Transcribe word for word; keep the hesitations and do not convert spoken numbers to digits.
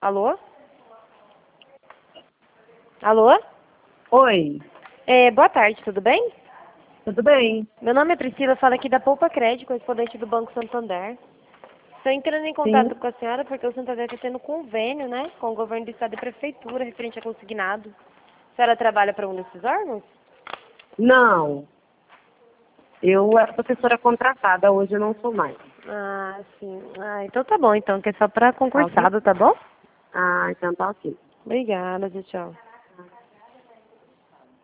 Alô? Alô? Oi, É, boa tarde, tudo bem? tudo bem? Meu nome é Priscila, falo aqui da Poupa Crédito, correspondente do Banco Santander. Estou entrando em contato Sim. com a senhora porque o Santander está tendo convênio, né, com o governo do estado e prefeitura referente a consignado. A senhora trabalha para um desses órgãos? Não, eu era professora contratada, hoje eu não sou mais. Ah, sim. Ah, então tá bom, então, que é só para Tá ok? concursado, tá bom? Ah, então tá ok. Obrigada, tchau, tchau.